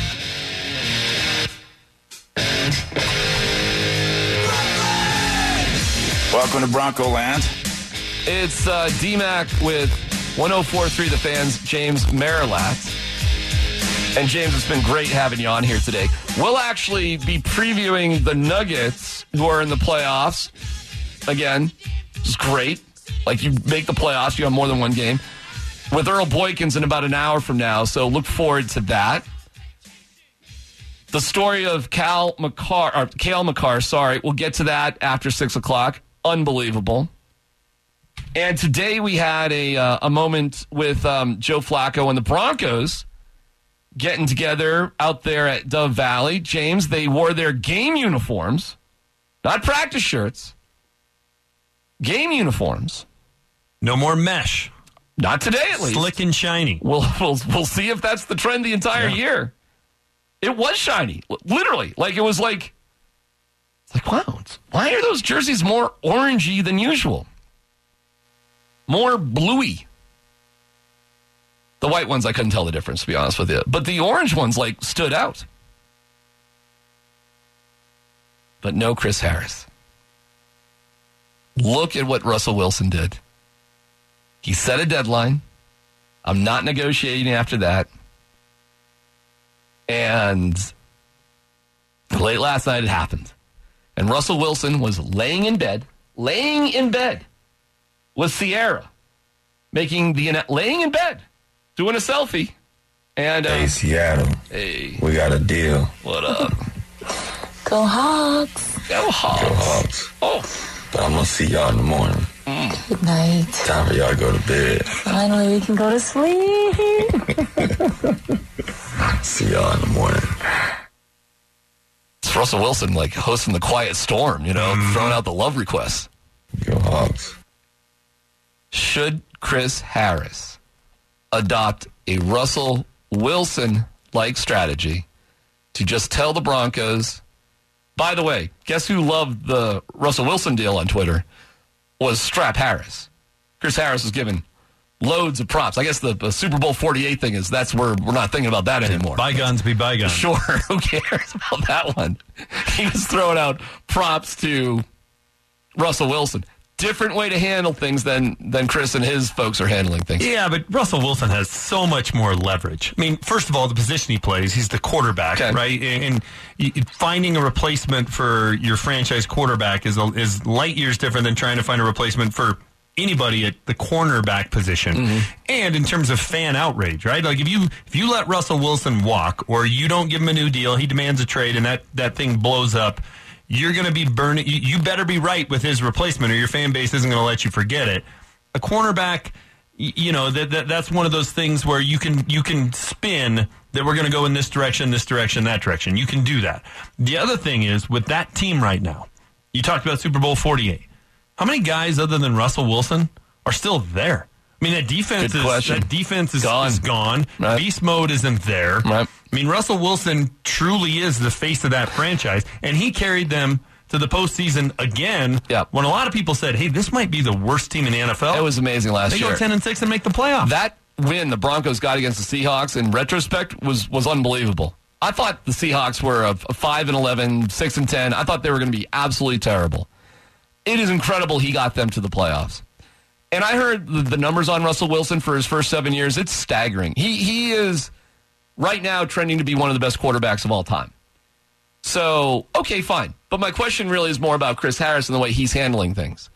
Welcome to Bronco Land. It's uh, D-Mac with one oh four three The Fan's James Marilat. And James, it's been great having you on here today. We'll actually be previewing the Nuggets, who are in the playoffs. Again, it's great. Like, you make the playoffs, you have more than one game. With Earl Boykins in about an hour from now, so look forward to that. The story of Cal Makar, or Cale Makar, sorry, we'll get to that after six o'clock. Unbelievable. And today we had a uh, a moment with um, Joe Flacco and the Broncos getting together out there at Dove Valley. James, they wore their game uniforms, not practice shirts, game uniforms. No more mesh. Not today, at least. Slick and shiny. We'll, we'll, we'll see if that's the trend the entire yeah. year. It was shiny, literally. Like, it was like, it's like, wow, it's, why are those jerseys more orangey than usual? More bluey. The white ones, I couldn't tell the difference, to be honest with you. But the orange ones, like, stood out. But no Chris Harris. Look at what Russell Wilson did. He set a deadline. I'm not negotiating after that. And late last night it happened. And Russell Wilson was laying in bed, laying in bed with Sierra, making the, laying in bed, doing a selfie. And, uh, hey, Seattle. Hey. We got a deal. What up? Go Hawks. Go Hawks. Go Hawks. Oh. But I'm going to see y'all in the morning. Mm. Good night. Time for y'all to go to bed. Finally, we can go to sleep. See y'all in the morning. It's Russell Wilson, like, hosting the quiet storm, you know, mm. throwing out the love requests. Go Hawks. Should Chris Harris adopt a Russell Wilson-like strategy to just tell the Broncos, by the way, guess who loved the Russell Wilson deal on Twitter? Was Strap Harris. Chris Harris was given loads of props. I guess the, the Super Bowl forty-eight thing is that's where we're not thinking about that anymore. Bygones be bygones. Sure, who cares about that one? He was throwing out props to Russell Wilson. Different way to handle things than than Chris and his folks are handling things. Yeah, but Russell Wilson has so much more leverage. I mean, first of all, the position he plays, he's the quarterback, okay. right? And, and finding a replacement for your franchise quarterback is is light years different than trying to find a replacement for anybody at the cornerback position. Mm-hmm. And in terms of fan outrage, right? Like if you if you let Russell Wilson walk or you don't give him a new deal, he demands a trade, and that, that thing blows up, you're going to be burning. You, you better be right with his replacement, or your fan base isn't going to let you forget it. A cornerback, you know, that, that that's one of those things where you can you can spin that we're going to go in this direction, this direction, that direction. You can do that. The other thing is with that team right now. You talked about Super Bowl forty-eight. How many guys other than Russell Wilson are still there? I mean, that defense is that defense is gone. Is gone. Right. Beast mode isn't there. Right. I mean, Russell Wilson truly is the face of that franchise, and he carried them to the postseason again. Yep. When a lot of people said, "Hey, this might be the worst team in the N F L." It was amazing last they year. They go ten and six and make the playoffs. That win the Broncos got against the Seahawks, in retrospect, was was unbelievable. I thought the Seahawks were a, a five and eleven, six and ten. I thought they were going to be absolutely terrible. It is incredible he got them to the playoffs. And I heard the, the numbers on Russell Wilson for his first seven years. It's staggering. He he is right now trending to be one of the best quarterbacks of all time. So, okay, fine. But my question really is more about Chris Harris and the way he's handling things.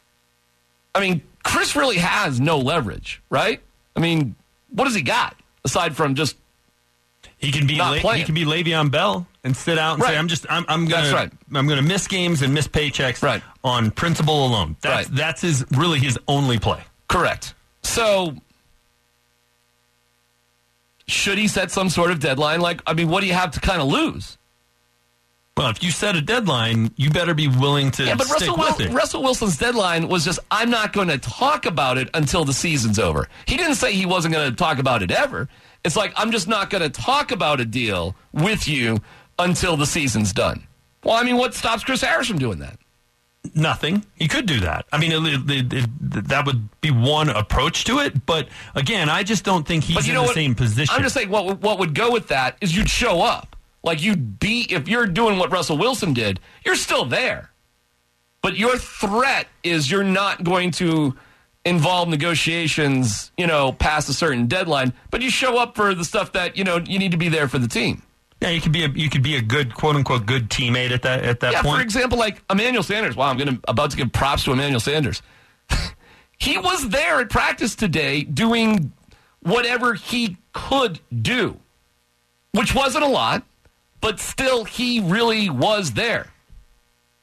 I mean, Chris really has no leverage, right? I mean, what has he got aside from just he can be not La- he can be Le'Veon Bell and sit out and right. say, "I'm just I'm I'm gonna that's right. I'm gonna miss games and miss paychecks right. on principle alone." That's right. that's his really his only play. Correct. So, should he set some sort of deadline? Like, I mean, what do you have to kind of lose? Well, if you set a deadline, you better be willing to yeah, but stick Russell, with Wil- it. Russell Wilson's deadline was just, I'm not going to talk about it until the season's over. He didn't say he wasn't going to talk about it ever. It's like, I'm just not going to talk about a deal with you until the season's done. Well, I mean, what stops Chris Harris from doing that? Nothing. He could do that. I mean, it, it, it, that would be one approach to it. But again, I just don't think he's but you in know the what? same position. I'm just saying what what would go with that is you'd show up. Like you'd be, if you're doing what Russell Wilson did, you're still there. But your threat is you're not going to involve negotiations, you know, past a certain deadline. But you show up for the stuff that, you know, you need to be there for the team. Yeah, you could be a you could be a good quote unquote good teammate at that at that yeah, point. For example, like Emmanuel Sanders. Wow, I'm gonna about to give props to Emmanuel Sanders. He was there at practice today doing whatever he could do, which wasn't a lot, but still he really was there.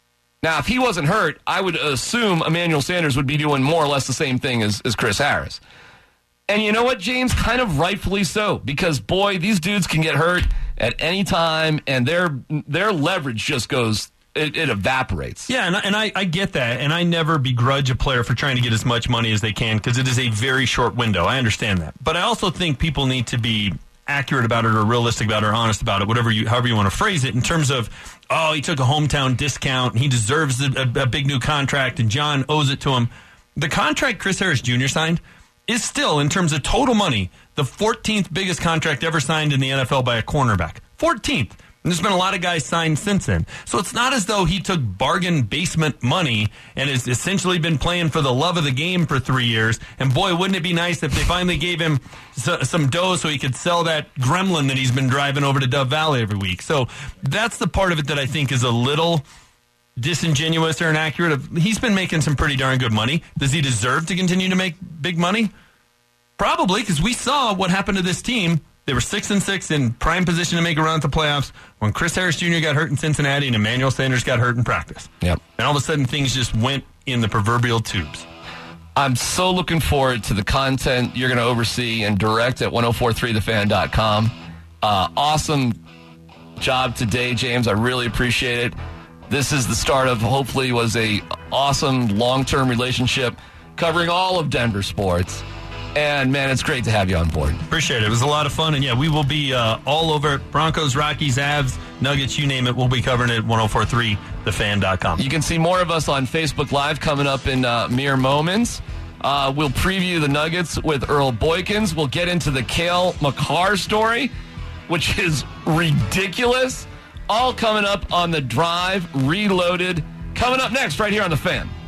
Now, if he wasn't hurt, I would assume Emmanuel Sanders would be doing more or less the same thing as, as Chris Harris. And you know what, James? Kind of rightfully so, because, boy, these dudes can get hurt at any time, and their their leverage just goes, it, it evaporates. Yeah, and, I, and I, I get that, and I never begrudge a player for trying to get as much money as they can because it is a very short window. I understand that. But I also think people need to be accurate about it or realistic about it or honest about it, whatever you, however you want to phrase it, in terms of, oh, he took a hometown discount, and he deserves a, a, a big new contract, and John owes it to him. The contract Chris Harris Junior signed is still, in terms of total money, the fourteenth biggest contract ever signed in the N F L by a cornerback. fourteenth. And there's been a lot of guys signed since then. So it's not as though he took bargain basement money and has essentially been playing for the love of the game for three years. And boy, wouldn't it be nice if they finally gave him some dough so he could sell that gremlin that he's been driving over to Dove Valley every week. So that's the part of it that I think is a little disingenuous or inaccurate. He's been making some pretty darn good money. Does he deserve to continue to make big money? Probably, because we saw what happened to this team. They were six and six in prime position to make a run at the playoffs when Chris Harris Junior got hurt in Cincinnati and Emmanuel Sanders got hurt in practice. Yep. And all of a sudden, things just went in the proverbial tubes. I'm so looking forward to the content you're going to oversee and direct at ten forty-three the fan dot com. Uh, awesome job today, James. I really appreciate it. This is the start of, hopefully, was a awesome long-term relationship covering all of Denver sports. And, man, it's great to have you on board. Appreciate it. It was a lot of fun. And, yeah, we will be uh, all over Broncos, Rockies, Avs, Nuggets, you name it. We'll be covering it at ten forty-three the fan dot com. You can see more of us on Facebook Live coming up in uh, mere moments. Uh, we'll preview the Nuggets with Earl Boykins. We'll get into the Cale Makar story, which is ridiculous. All coming up on The Drive, Reloaded. Coming up next right here on The Fan.